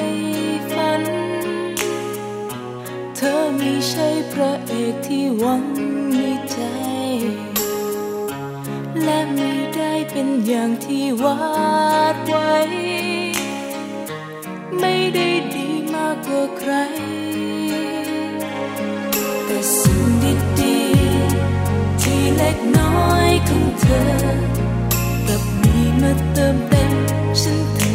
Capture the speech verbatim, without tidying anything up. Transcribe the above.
ฝันเธอไม่ใช่พระเอกที่หวังในใจและไม่ได้เป็นอย่างที่วาดไว้ไม่ได้ดีมากกว่าใครแต่สิ่งดีๆที่เล็กน้อยของเธอกลับมีมาเติมเต็มฉันทั้ง